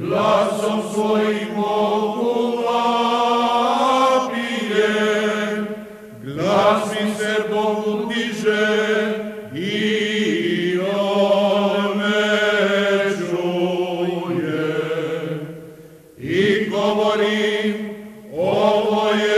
glasom svojim Bogu vapije, glas mi se Bogu diže i on me čuje. I govorim, ovo je